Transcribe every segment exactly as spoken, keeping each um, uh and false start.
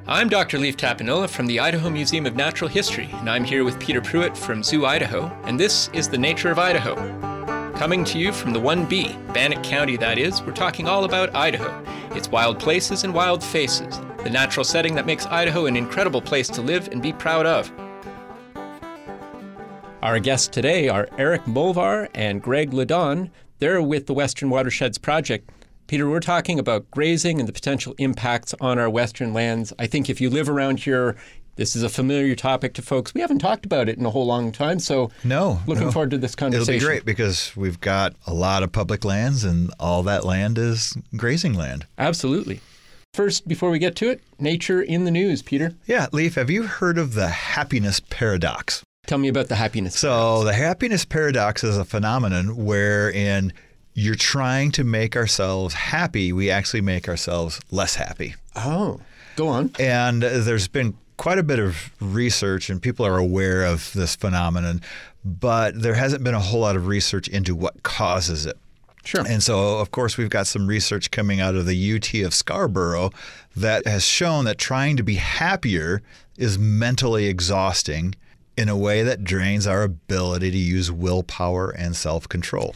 I'm Doctor Leif Tapinola from the Idaho Museum of Natural History, and I'm here with Peter Pruitt from Zoo Idaho, and this is The Nature of Idaho. Coming to you from the one B, Bannock County that is, we're talking all about Idaho, its wild places and wild faces, the natural setting that makes Idaho an incredible place to live and be proud of. Our guests today are Eric Molvar and Greg Ledon. They're with the Western Watersheds Project. Peter, we're talking about grazing and the potential impacts on our western lands. I think if you live around here, this is a familiar topic to folks. We haven't talked about it in a whole long time, so no, looking no. forward to this conversation. It'll be great because we've got a lot of public lands and all that land is grazing land. Absolutely. First, before we get to it, nature in the news, Peter. Yeah, Leif, have you heard of the happiness paradox? Tell me about the happiness so paradox. So the happiness paradox is a phenomenon wherein you're trying to make ourselves happy, we actually make ourselves less happy. Oh, go on. And there's been quite a bit of research, and people are aware of this phenomenon, but there hasn't been a whole lot of research into what causes it. Sure. And so, of course, we've got some research coming out of the U T of Scarborough that has shown that trying to be happier is mentally exhausting in a way that drains our ability to use willpower and self-control.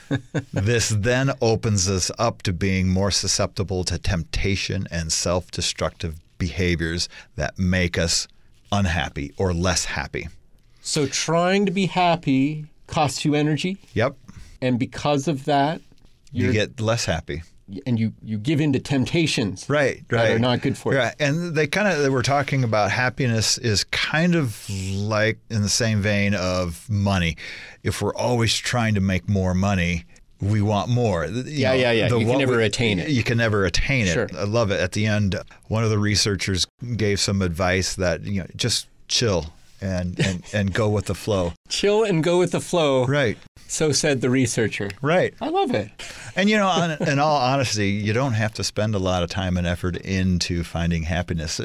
This then opens us up to being more susceptible to temptation and self-destructive behaviors that make us unhappy or less happy. So trying to be happy costs you energy? Yep. And because of that, you're, you get less happy. And you, you give in to temptations right, that right. are not good for you. Right. And they kind of, they were talking about happiness is kind of like in the same vein of money. If we're always trying to make more money, we want more. You yeah, know, yeah, yeah. The, you can never we, attain it. You can never attain it. Sure. I love it. At the end, one of the researchers gave some advice that, you know, just chill and, and, and go with the flow. Chill and go with the flow. Right. So said the researcher. Right. I love it. And, you know, on, in all honesty, you don't have to spend a lot of time and effort into finding happiness.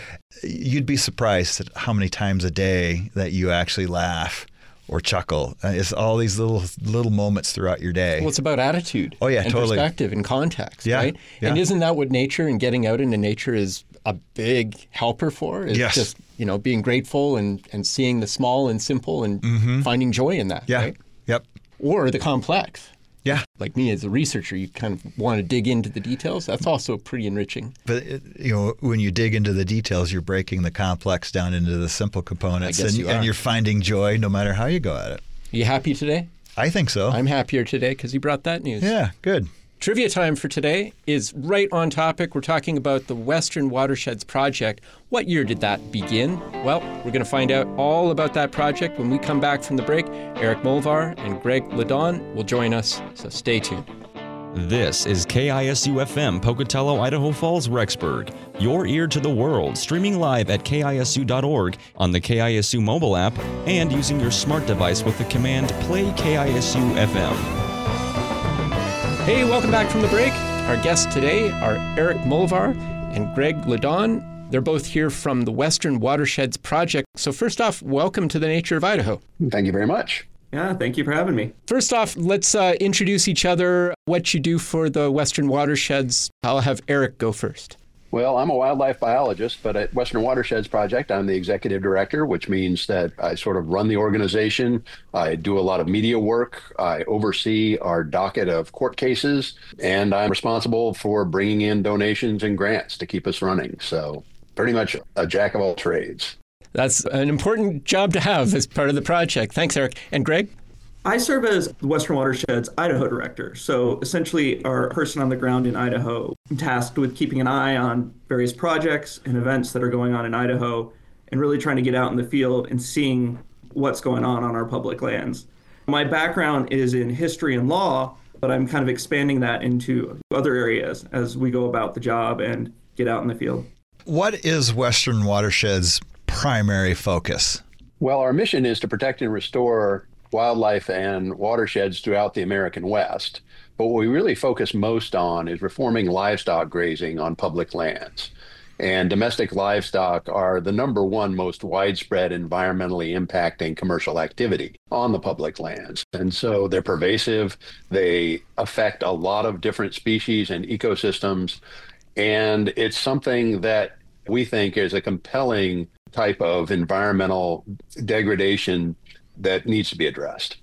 You'd be surprised at how many times a day that you actually laugh or chuckle. It's all these little little moments throughout your day. Well, it's about attitude. Oh, yeah, and totally. Perspective and context, yeah, right? Yeah. And isn't that what nature and getting out into nature is a big helper for? Is yes. just, you know, being grateful and, and seeing the small and simple and mm-hmm. finding joy in that, yeah. right? Yep. Or the complex. Yeah. Like me as a researcher, you kind of want to dig into the details. That's also pretty enriching. But, it, you know, when you dig into the details, you're breaking the complex down into the simple components. I guess and, you are. and you're finding joy no matter how you go at it. Are you happy today? I think so. I'm happier today because you brought that news. Yeah, good. Trivia time for today is right on topic. We're talking about the Western Watersheds Project. What year did that begin? Well, we're going to find out all about that project when we come back from the break. Eric Molvar and Greg Ledon will join us, so stay tuned. This is K I S U F M, Pocatello, Idaho Falls, Rexburg. Your ear to the world, streaming live at K I S U dot org, on the K I S U mobile app, and using your smart device with the command Play K I S U F M. Hey, welcome back from the break. Our guests today are Eric Molvar and Greg Ledon. They're both here from the Western Watersheds Project. So first off, welcome to the Nature of Idaho. Thank you very much. Yeah, thank you for having me. First off, let's uh, introduce each other, what you do for the Western Watersheds. I'll have Eric go first. Well, I'm a wildlife biologist, but at Western Watersheds Project, I'm the executive director, which means that I sort of run the organization. I do a lot of media work. I oversee our docket of court cases, and I'm responsible for bringing in donations and grants to keep us running. So pretty much a jack of all trades. That's an important job to have as part of the project. Thanks, Eric. And Greg? I serve as the Western Watersheds Idaho Director, so essentially our person on the ground in Idaho, tasked with keeping an eye on various projects and events that are going on in Idaho, and really trying to get out in the field and seeing what's going on on our public lands. My background is in history and law, but I'm kind of expanding that into other areas as we go about the job and get out in the field. What is Western Watersheds' primary focus? Well, our mission is to protect and restore wildlife and watersheds throughout the American West. But what we really focus most on is reforming livestock grazing on public lands. And domestic livestock are the number one most widespread environmentally impacting commercial activity on the public lands. And so they're pervasive. They affect a lot of different species and ecosystems. And it's something that we think is a compelling type of environmental degradation that needs to be addressed.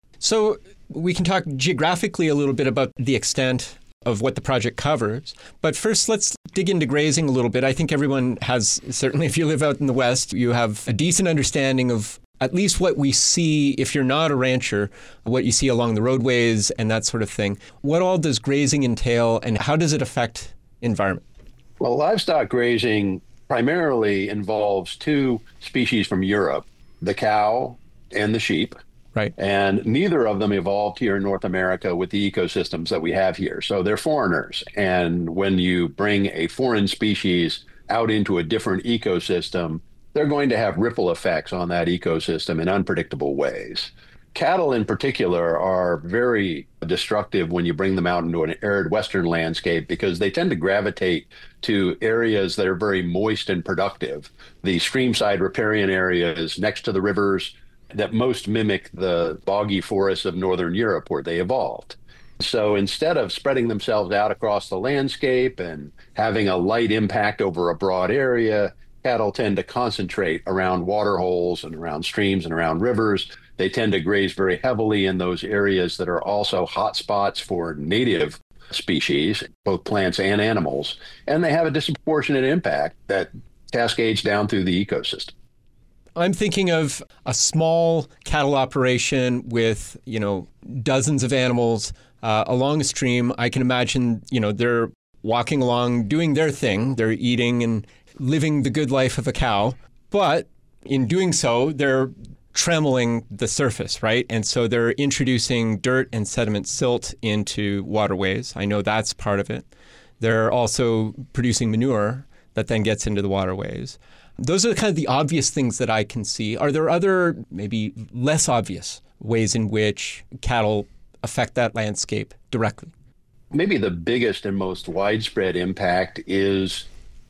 So we can talk geographically a little bit about the extent of what the project covers. But first, let's dig into grazing a little bit. I think everyone has, certainly if you live out in the West, you have a decent understanding of at least what we see, if you're not a rancher, what you see along the roadways and that sort of thing. What all does grazing entail, and how does it affect environment? Well, livestock grazing primarily involves two species from Europe, the cow and the sheep. Right. And neither of them evolved here in North America with the ecosystems that we have here. So they're foreigners. And when you bring a foreign species out into a different ecosystem, they're going to have ripple effects on that ecosystem in unpredictable ways. Cattle in particular are very destructive when you bring them out into an arid western landscape because they tend to gravitate to areas that are very moist and productive. The streamside riparian areas next to the rivers that most mimic the boggy forests of northern Europe where they evolved. So instead of spreading themselves out across the landscape and having a light impact over a broad area, cattle tend to concentrate around water holes and around streams and around rivers. They tend to graze very heavily in those areas that are also hotspots for native species, both plants and animals, and they have a disproportionate impact that cascades down through the ecosystem. I'm thinking of a small cattle operation with, you know, dozens of animals uh, along a stream. I can imagine, you know, they're walking along, doing their thing. They're eating and living the good life of a cow. But in doing so, they're tremmeling the surface, right? And so they're introducing dirt and sediment silt into waterways. I know that's part of it. They're also producing manure that then gets into the waterways. Those are kind of the obvious things that I can see. Are there other, maybe less obvious ways in which cattle affect that landscape directly? Maybe the biggest and most widespread impact is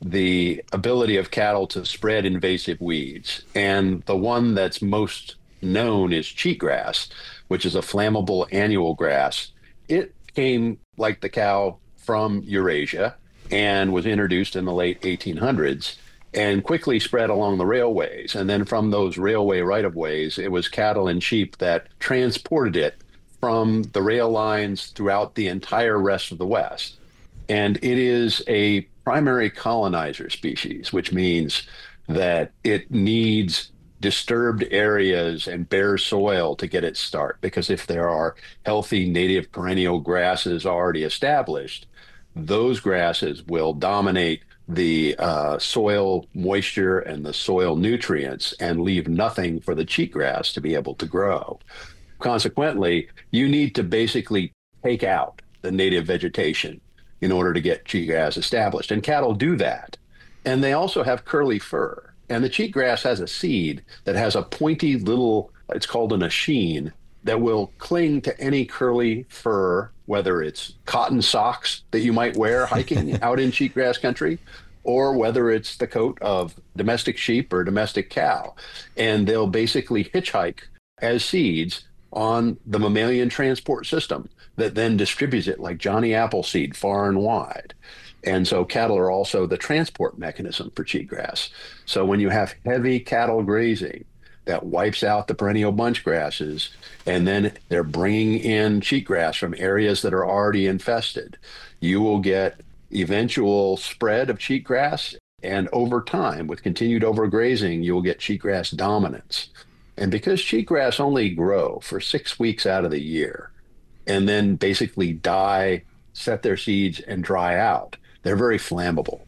the ability of cattle to spread invasive weeds. And the one that's most known is cheatgrass, which is a flammable annual grass. It came, like the cow, from Eurasia and was introduced in the late eighteen hundreds. And quickly spread along the railways. And then from those railway right-of-ways, it was cattle and sheep that transported it from the rail lines throughout the entire rest of the West. And it is a primary colonizer species, which means that it needs disturbed areas and bare soil to get its start. Because if there are healthy native perennial grasses already established, those grasses will dominate the uh, soil moisture and the soil nutrients and leave nothing for the cheatgrass to be able to grow. Consequently, you need to basically take out the native vegetation in order to get cheatgrass established. And cattle do that. And they also have curly fur. And the cheatgrass has a seed that has a pointy little, it's called an achene, that will cling to any curly fur, whether it's cotton socks that you might wear hiking out in cheatgrass country, or whether it's the coat of domestic sheep or domestic cow. And they'll basically hitchhike as seeds on the mammalian transport system that then distributes it like Johnny Appleseed far and wide. And so cattle are also the transport mechanism for cheatgrass. So when you have heavy cattle grazing, that wipes out the perennial bunch grasses, and then they're bringing in cheatgrass from areas that are already infested, you will get eventual spread of cheatgrass, and over time, with continued overgrazing, you will get cheatgrass dominance. And because cheatgrass only grow for six weeks out of the year, and then basically die, set their seeds, and dry out, they're very flammable.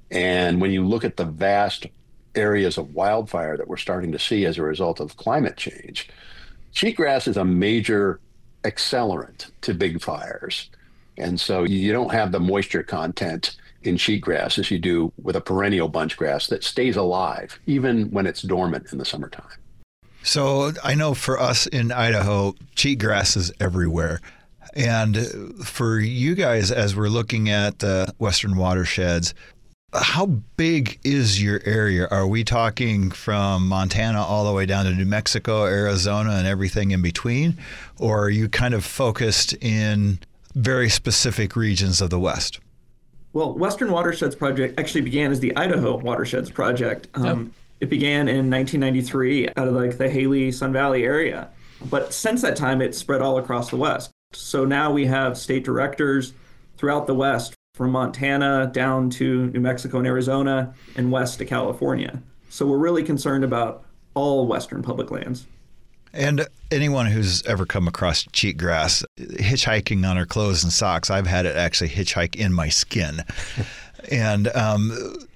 And when you look at the vast areas of wildfire that we're starting to see as a result of climate change, cheatgrass is a major accelerant to big fires. And so you don't have the moisture content in cheatgrass as you do with a perennial bunch grass that stays alive even when it's dormant in the summertime. So I know for us in Idaho, cheatgrass is everywhere. And for you guys, as we're looking at the Western watersheds, how big is your area? Are we talking from Montana all the way down to New Mexico, Arizona, and everything in between? Or are you kind of focused in very specific regions of the West? Well, Western Watersheds Project actually began as the Idaho Watersheds Project. Um, oh. It began in nineteen ninety-three out of like the Haley Sun Valley area. But since that time, it's spread all across the West. So now we have state directors throughout the West, from Montana down to New Mexico and Arizona and west to California. So we're really concerned about all Western public lands. And anyone who's ever come across cheatgrass, hitchhiking on our clothes and socks, I've had it actually hitchhike in my skin. And um,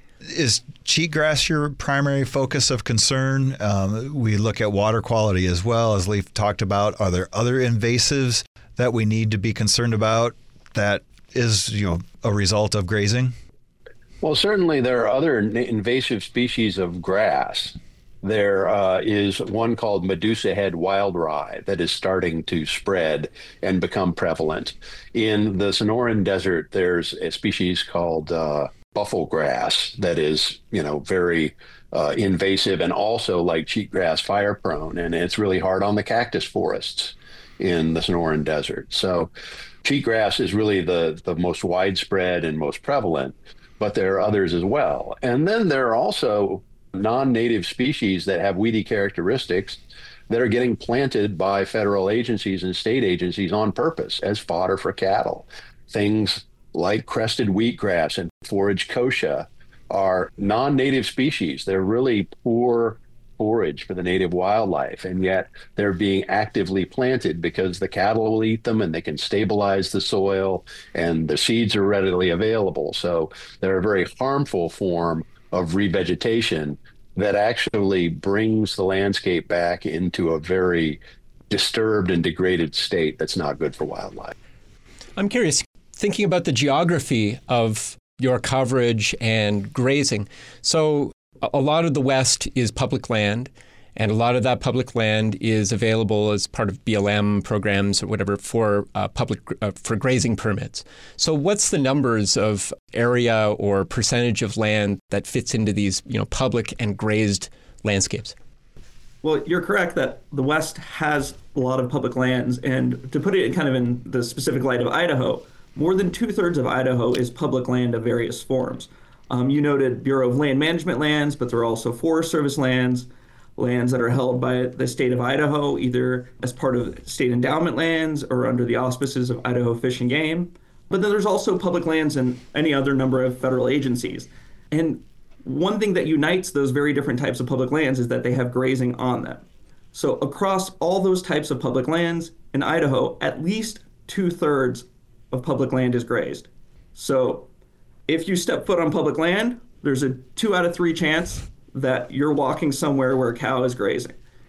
is cheatgrass your primary focus of concern? Um, we look at water quality as well, as Leif talked about. Are there other invasives that we need to be concerned about that is, you know, a result of grazing? Well, certainly there are other invasive species of grass. There uh, is one called Medusa head wild rye that is starting to spread and become prevalent. In the Sonoran Desert, there's a species called uh, buffalo grass that is, you know, very uh, invasive and also, like cheatgrass, fire prone, and it's really hard on the cactus forests in the Sonoran Desert. So cheatgrass is really the, the most widespread and most prevalent, but there are others as well. And then there are also non-native species that have weedy characteristics that are getting planted by federal agencies and state agencies on purpose as fodder for cattle. Things like crested wheatgrass and forage kochia are non-native species. They're really poor forage for the native wildlife, and yet they're being actively planted because the cattle will eat them and they can stabilize the soil and the seeds are readily available. So they're a very harmful form of revegetation that actually brings the landscape back into a very disturbed and degraded state that's not good for wildlife. I'm curious, thinking about the geography of your coverage and grazing. So a lot of the West is public land, and a lot of that public land is available as part of B L M programs or whatever for uh, public uh, for grazing permits. So what's the numbers of area or percentage of land that fits into these, you know, public and grazed landscapes? Well, you're correct that the West has a lot of public lands, and to put it kind of in the specific light of Idaho, more than two-thirds of Idaho is public land of various forms. Um, you noted Bureau of Land Management lands, but there are also Forest Service lands, lands that are held by the state of Idaho, either as part of state endowment lands or under the auspices of Idaho Fish and Game. But then there's also public lands in any other number of federal agencies. And one thing that unites those very different types of public lands is that they have grazing on them. So across all those types of public lands in Idaho, at least two-thirds of public land is grazed. So if you step foot on public land, there's a two out of three chance that you're walking somewhere where a cow is grazing.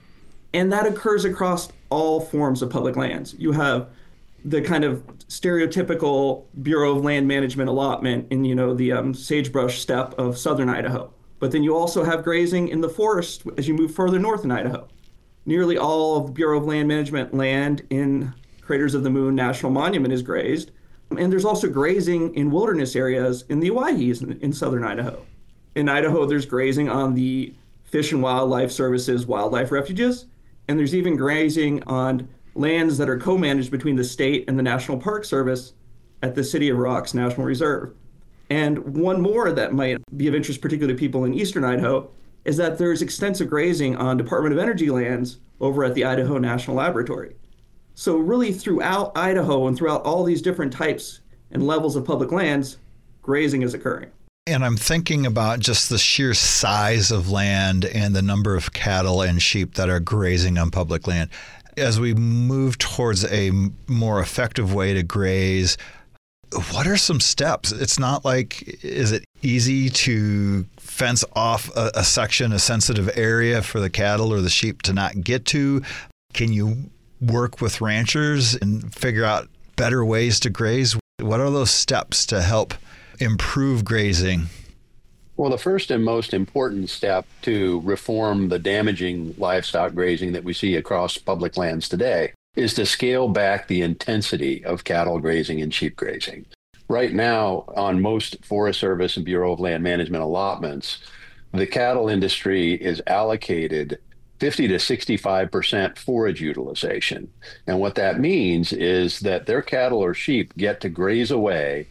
And that occurs across all forms of public lands. You have the kind of stereotypical Bureau of Land Management allotment in, you know, the um, sagebrush steppe of southern Idaho. But then you also have grazing in the forest as you move further north in Idaho. Nearly all of the Bureau of Land Management land in Craters of the Moon National Monument is grazed. And there's also grazing in wilderness areas in the Owyhees in, in southern Idaho. In Idaho, there's grazing on the Fish and Wildlife Service's wildlife refuges, and there's even grazing on lands that are co-managed between the state and the National Park Service at the City of Rocks National Reserve. And one more that might be of interest, particularly to people in eastern Idaho, is that there's extensive grazing on Department of Energy lands over at the Idaho National Laboratory. So really throughout Idaho and throughout all these different types and levels of public lands, grazing is occurring. And I'm thinking about just the sheer size of land and the number of cattle and sheep that are grazing on public land. As we move towards a more effective way to graze, what are some steps? It's not like, is it easy to fence off a, a section, a sensitive area for the cattle or the sheep to not get to? Can you work with ranchers and figure out better ways to graze? What are those steps to help improve grazing? Well, the first and most important step to reform the damaging livestock grazing that we see across public lands today is to scale back the intensity of cattle grazing and sheep grazing. Right now, on most Forest Service and Bureau of Land Management allotments, the cattle industry is allocated fifty to sixty-five percent forage utilization. And what that means is that their cattle or sheep get to graze away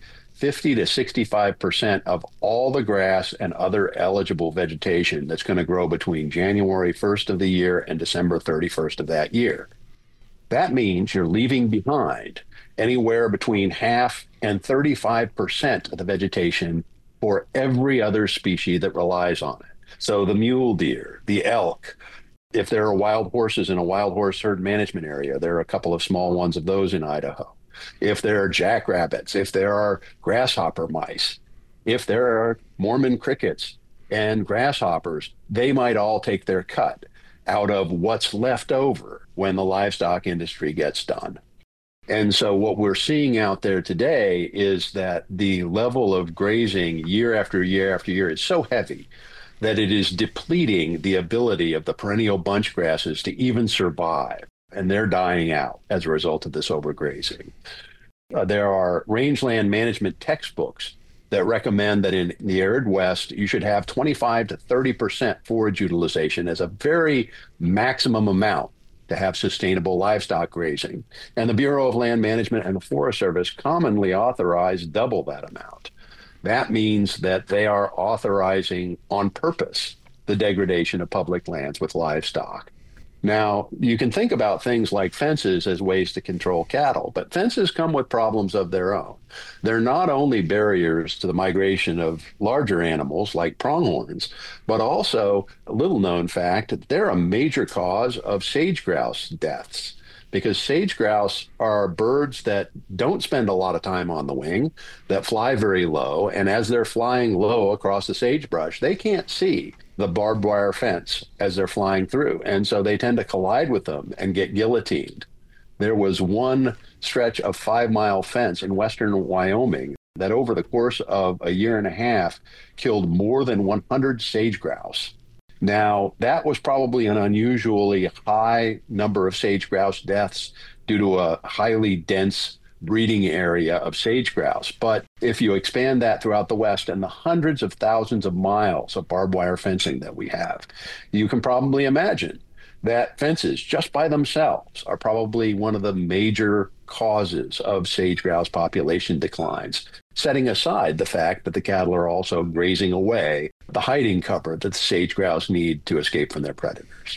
fifty to sixty-five percent of all the grass and other eligible vegetation that's going to grow between January first of the year and December thirty-first of that year. That means you're leaving behind anywhere between half and thirty-five percent of the vegetation for every other species that relies on it. So the mule deer, the elk, if there are wild horses in a wild horse herd management area, there are a couple of small ones of those in Idaho. If there are jackrabbits, if there are grasshopper mice, if there are Mormon crickets and grasshoppers, they might all take their cut out of what's left over when the livestock industry gets done. And so what we're seeing out there today is that the level of grazing year after year after year is so heavy that it is depleting the ability of the perennial bunch grasses to even survive. And they're dying out as a result of this overgrazing. Uh, there are rangeland management textbooks that recommend that in the arid West, you should have twenty-five to thirty percent forage utilization as a very maximum amount to have sustainable livestock grazing. And the Bureau of Land Management and the Forest Service commonly authorize double that amount. That means that they are authorizing on purpose the degradation of public lands with livestock. Now, you can think about things like fences as ways to control cattle, but fences come with problems of their own. They're not only barriers to the migration of larger animals like pronghorns, but also a little known fact that they're a major cause of sage grouse deaths, because sage grouse are birds that don't spend a lot of time on the wing, that fly very low, and as they're flying low across the sagebrush, they can't see the barbed wire fence as they're flying through. And so they tend to collide with them and get guillotined. There was one stretch of five mile fence in western Wyoming that over the course of a year and a half killed more than one hundred sage grouse. Now, that was probably an unusually high number of sage grouse deaths due to a highly dense breeding area of sage grouse. But if you expand that throughout the West and the hundreds of thousands of miles of barbed wire fencing that we have, you can probably imagine that fences just by themselves are probably one of the major causes of sage grouse population declines, setting aside the fact that the cattle are also grazing away the hiding cover that the sage grouse need to escape from their predators.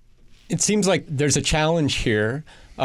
It seems like there's a challenge here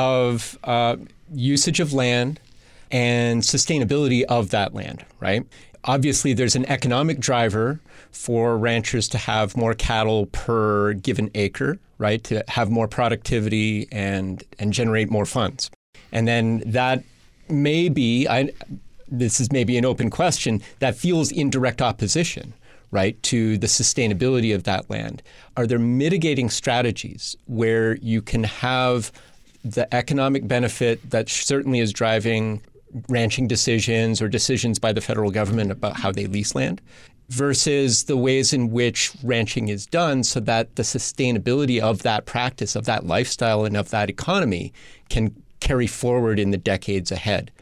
of uh, usage of land and sustainability of that land, right? Obviously, there's an economic driver for ranchers to have more cattle per given acre, right? To have more productivity and and generate more funds. And then that may be, I, this is maybe an open question, that feels in direct opposition, right, to the sustainability of that land. Are there mitigating strategies where you can have the economic benefit that certainly is driving ranching decisions or decisions by the federal government about how they lease land versus the ways in which ranching is done so that the sustainability of that practice, of that lifestyle, and of that economy can carry forward in the decades ahead?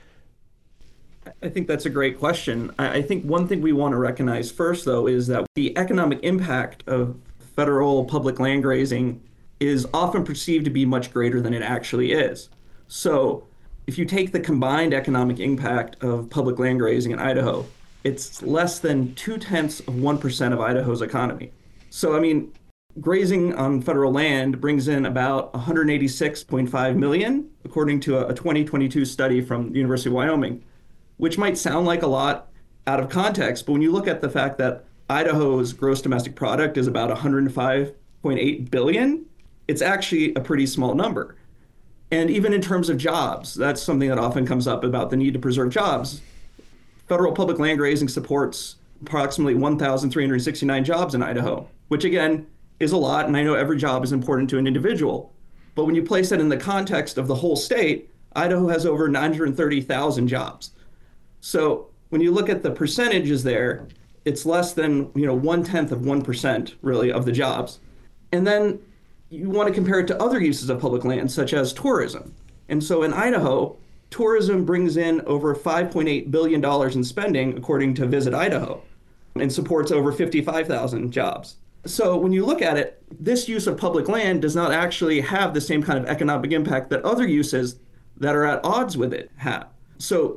I think that's a great question. I think one thing we want to recognize first, though, is that the economic impact of federal public land grazing is often perceived to be much greater than it actually is. So if you take the combined economic impact of public land grazing in Idaho, it's less than two-tenths of one percent of Idaho's economy. So, I mean, grazing on federal land brings in about one hundred eighty-six point five million dollars, according to a twenty twenty-two study from the University of Wyoming, which might sound like a lot out of context, but when you look at the fact that Idaho's gross domestic product is about one hundred five point eight billion dollars, it's actually a pretty small number. And even in terms of jobs, that's something that often comes up about the need to preserve jobs. Federal public land grazing supports approximately one thousand three hundred sixty-nine jobs in Idaho, which again is a lot, and I know every job is important to an individual. But when you place that in the context of the whole state, Idaho has over nine hundred thirty thousand jobs. So when you look at the percentages there, it's less than, you know, one-tenth of one percent really of the jobs. And then you want to compare it to other uses of public land, such as tourism. And so in Idaho, tourism brings in over five point eight billion dollars in spending, according to Visit Idaho, and supports over fifty-five thousand jobs. So when you look at it, this use of public land does not actually have the same kind of economic impact that other uses that are at odds with it have. So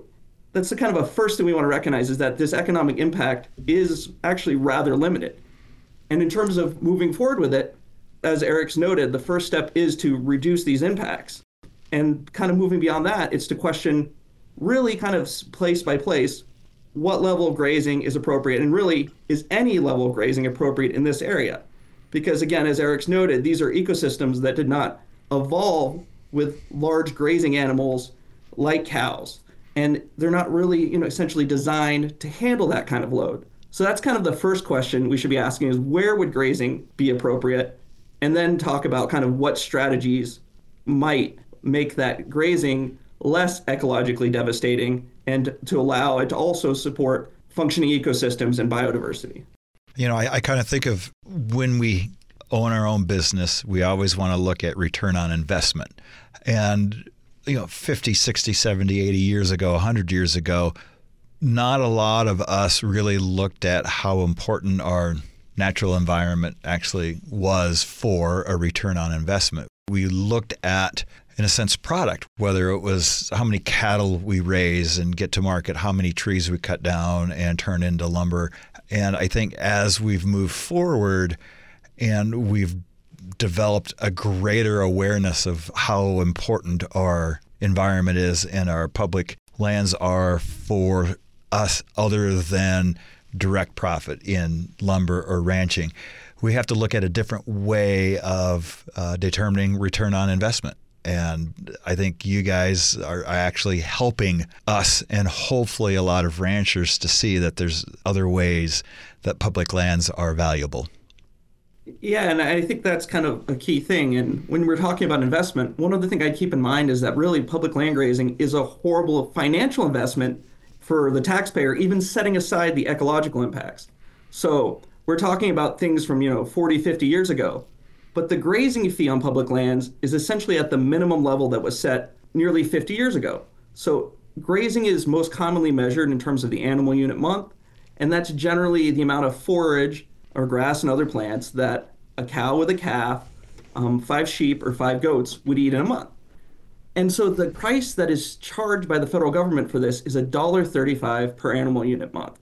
that's the kind of a first thing we want to recognize, is that this economic impact is actually rather limited. And in terms of moving forward with it, as Eric's noted, the first step is to reduce these impacts. And kind of moving beyond that, it's to question really kind of place by place what level of grazing is appropriate, and really is any level of grazing appropriate in this area? Because again, as Eric's noted, these are ecosystems that did not evolve with large grazing animals like cows. And they're not really, you know, essentially designed to handle that kind of load. So that's kind of the first question we should be asking, is where would grazing be appropriate? And then talk about kind of what strategies might make that grazing less ecologically devastating, and to allow it to also support functioning ecosystems and biodiversity. You know, I, I kind of think of when we own our own business, we always want to look at return on investment. And, you know, fifty, sixty, seventy, eighty years ago, one hundred years ago, not a lot of us really looked at how important our natural environment actually was for a return on investment. We looked at, in a sense, product, whether it was how many cattle we raise and get to market, how many trees we cut down and turn into lumber. And I think as we've moved forward and we've developed a greater awareness of how important our environment is and our public lands are for us, other than direct profit in lumber or ranching, we have to look at a different way of uh, determining return on investment. And I think you guys are actually helping us and hopefully a lot of ranchers to see that there's other ways that public lands are valuable. Yeah, and I think that's kind of a key thing. And when we're talking about investment, one other thing I'd keep in mind is that really public land grazing is a horrible financial investment for the taxpayer, even setting aside the ecological impacts. So we're talking about things from, you know, forty, fifty years ago. But the grazing fee on public lands is essentially at the minimum level that was set nearly fifty years ago. So grazing is most commonly measured in terms of the animal unit month, and that's generally the amount of forage or grass and other plants that a cow with a calf, um, five sheep or five goats would eat in a month. And so the price that is charged by the federal government for this is one dollar thirty-five per animal unit month.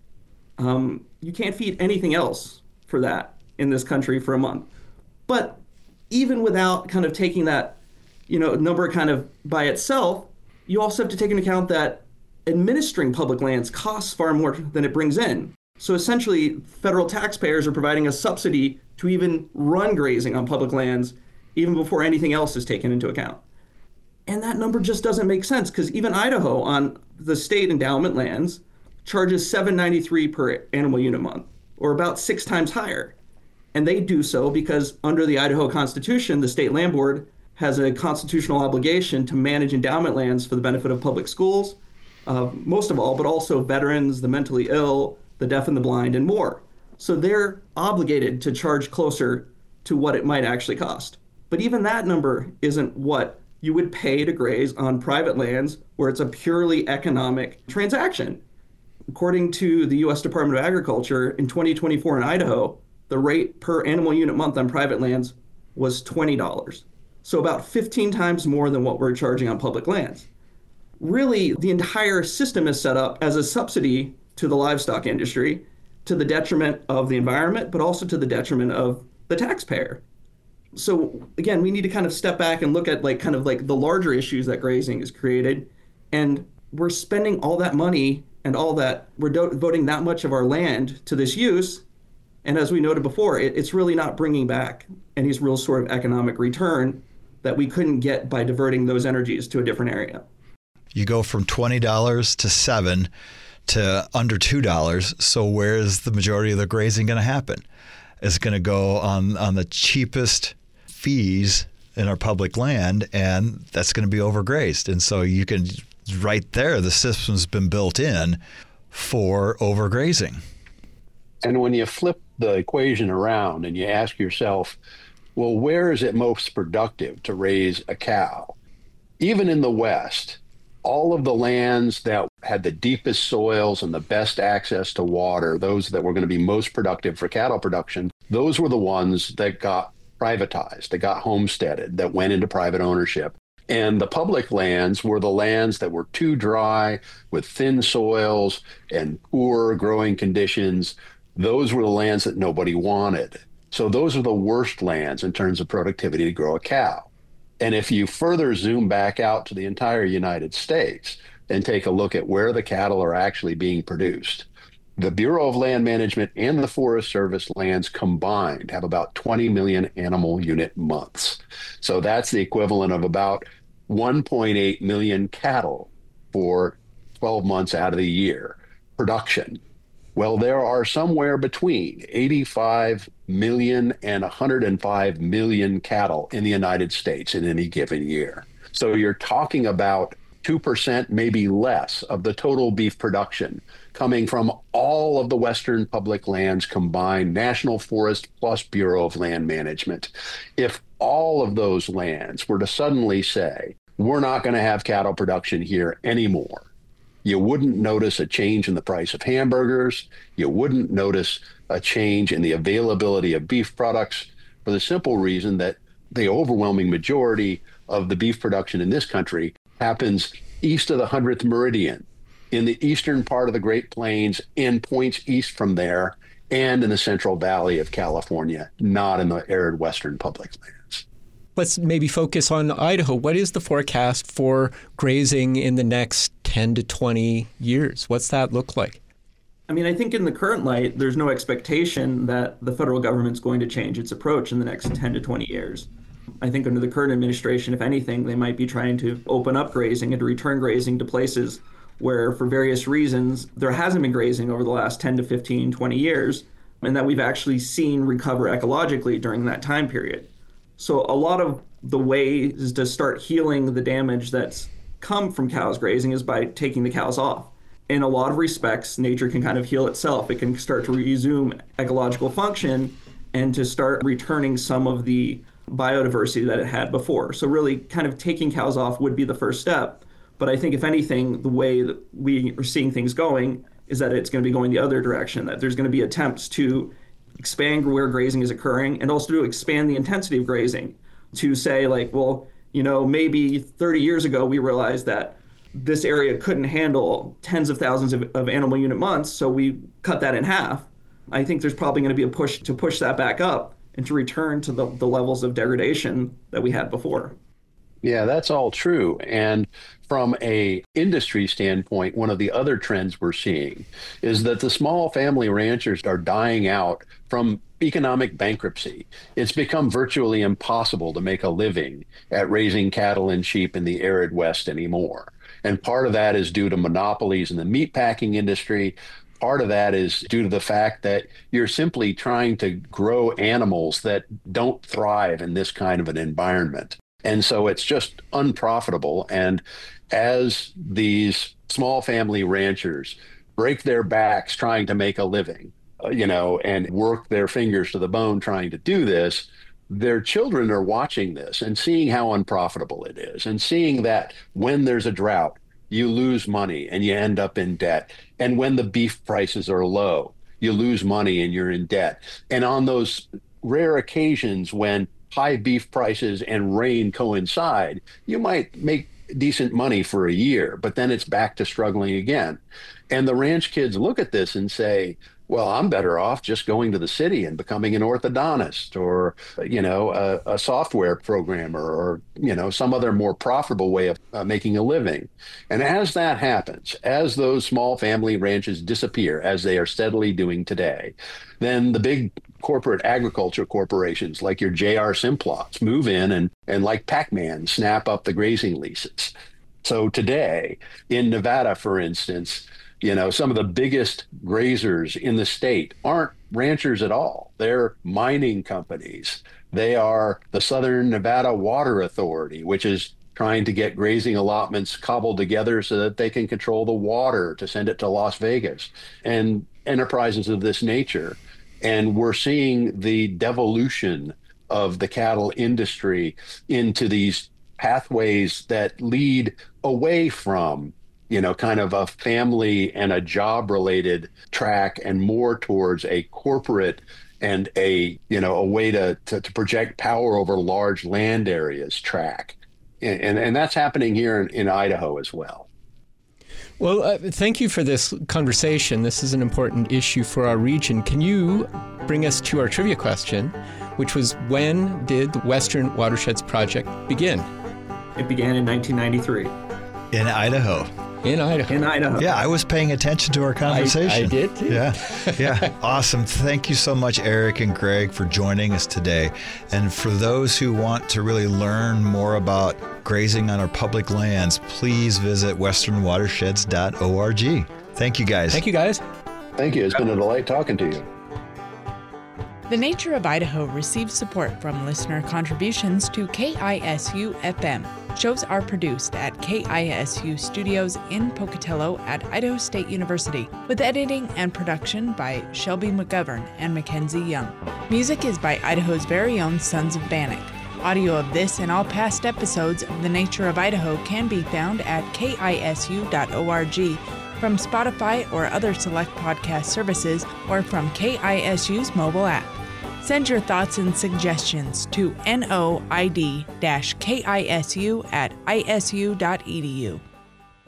Um, you can't feed anything else for that in this country for a month. But even without kind of taking that, you know, number kind of by itself, you also have to take into account that administering public lands costs far more than it brings in. So essentially, federal taxpayers are providing a subsidy to even run grazing on public lands, even before anything else is taken into account. And that number just doesn't make sense, because even Idaho on the state endowment lands charges seven dollars and ninety-three cents per animal unit month, or about six times higher. And they do so because under the Idaho Constitution, the state land board has a constitutional obligation to manage endowment lands for the benefit of public schools, uh, most of all, but also veterans, the mentally ill, the deaf and the blind, and more. So they're obligated to charge closer to what it might actually cost. But even that number isn't what you would pay to graze on private lands where it's a purely economic transaction. According to the U S Department of Agriculture, in twenty twenty-four in Idaho, the rate per animal unit month on private lands was twenty dollars. So about fifteen times more than what we're charging on public lands. Really, the entire system is set up as a subsidy to the livestock industry, to the detriment of the environment, but also to the detriment of the taxpayer. So again, we need to kind of step back and look at like kind of like the larger issues that grazing has created. And we're spending all that money and all that, we're devoting that much of our land to this use. And as we noted before, it, it's really not bringing back any real sort of economic return that we couldn't get by diverting those energies to a different area. You go from twenty dollars to seven dollars to under two dollars. So where is the majority of the grazing going to happen? It's going to go on, on the cheapest fees in our public land, and that's going to be overgrazed. And so you can, right there, the system's been built in for overgrazing. And when you flip the equation around and you ask yourself, well, where is it most productive to raise a cow? Even in the West, all of the lands that had the deepest soils and the best access to water, those that were going to be most productive for cattle production, those were the ones that got privatized, that got homesteaded, that went into private ownership. And the public lands were the lands that were too dry with thin soils and poor growing conditions. Those were the lands that nobody wanted. So those are the worst lands in terms of productivity to grow a cow. And if you further zoom back out to the entire United States and take a look at where the cattle are actually being produced, the Bureau of Land Management and the Forest Service lands combined have about twenty million animal unit months. So that's the equivalent of about one point eight million cattle for twelve months out of the year production. Well, there are somewhere between eighty-five million and one hundred five million cattle in the United States in any given year. So you're talking about two percent, maybe less, of the total beef production coming from all of the Western public lands combined, National Forest plus Bureau of Land Management. If all of those lands were to suddenly say, we're not going to have cattle production here anymore, you wouldn't notice a change in the price of hamburgers. You wouldn't notice a change in the availability of beef products for the simple reason that the overwhelming majority of the beef production in this country happens east of the hundredth meridian, in the eastern part of the Great Plains and points east from there, and in the Central Valley of California, not in the arid western public lands. Let's maybe focus on Idaho. What is the forecast for grazing in the next ten to twenty years? What's that look like? I mean, I think in the current light, there's no expectation that the federal government's going to change its approach in the next ten to twenty years. I think under the current administration, if anything, they might be trying to open up grazing and to return grazing to places where, for various reasons, there hasn't been grazing over the last ten to fifteen, twenty years, and that we've actually seen recover ecologically during that time period. So a lot of the ways to start healing the damage that's come from cows grazing is by taking the cows off. In a lot of respects, nature can kind of heal itself. It can start to resume ecological function and to start returning some of the biodiversity that it had before. So really kind of taking cows off would be the first step. But I think if anything, the way that we are seeing things going is that it's going to be going the other direction, that there's going to be attempts to expand where grazing is occurring and also to expand the intensity of grazing, to say like, well, you know, maybe thirty years ago we realized that this area couldn't handle tens of thousands of, of animal unit months, so we cut that in half. I think there's probably going to be a push to push that back up and to return to the, the levels of degradation that we had before. Yeah, that's all true. And from a industry standpoint, one of the other trends we're seeing is that the small family ranchers are dying out from economic bankruptcy. It's become virtually impossible to make a living at raising cattle and sheep in the arid West anymore. And part of that is due to monopolies in the meatpacking industry. Part of that is due to the fact that you're simply trying to grow animals that don't thrive in this kind of an environment. And so it's just unprofitable. And as these small family ranchers break their backs trying to make a living, uh, you know, and work their fingers to the bone trying to do this, their children are watching this and seeing how unprofitable it is and seeing that when there's a drought, you lose money and you end up in debt. And when the beef prices are low, you lose money and you're in debt. And on those rare occasions when high beef prices and rain coincide, you might make decent money for a year, but then it's back to struggling again. And the ranch kids look at this and say, well, I'm better off just going to the city and becoming an orthodontist or, you know, a, a software programmer or, you know, some other more profitable way of uh, making a living. And as that happens, as those small family ranches disappear, as they are steadily doing today, then the big corporate agriculture corporations like your J R Simplots move in and, and like Pac-Man, snap up the grazing leases. So today in Nevada, for instance, you know, some of the biggest grazers in the state aren't ranchers at all. They're mining companies. They are the Southern Nevada Water Authority, which is trying to get grazing allotments cobbled together so that they can control the water to send it to Las Vegas, and enterprises of this nature. And we're seeing the devolution of the cattle industry into these pathways that lead away from, you know, kind of a family and a job related track and more towards a corporate and a, you know, a way to, to, to project power over large land areas track. And, and, and that's happening here in, in Idaho as well. Well, uh, thank you for this conversation. This is an important issue for our region. Can you bring us to our trivia question, which was, when did the Western Watersheds Project begin? It began in nineteen ninety-three. In Idaho. In Idaho. In Idaho. Yeah, I was paying attention to our conversation. I, I did too. Yeah, yeah. Awesome. Thank you so much, Eric and Greg, for joining us today. And for those who want to really learn more about grazing on our public lands, please visit western watersheds dot org. Thank you, guys. Thank you, guys. Thank you. It's been a delight talking to you. The Nature of Idaho receives support from listener contributions to K I S U F M. Shows are produced at K I S U Studios in Pocatello at Idaho State University, with editing and production by Shelby McGovern and Mackenzie Young. Music is by Idaho's very own Sons of Bannock. Audio of this and all past episodes of The Nature of Idaho can be found at K I S U dot org, from Spotify or other select podcast services, or from K I S U's mobile app. Send your thoughts and suggestions to noid-kisu at isu dot edu.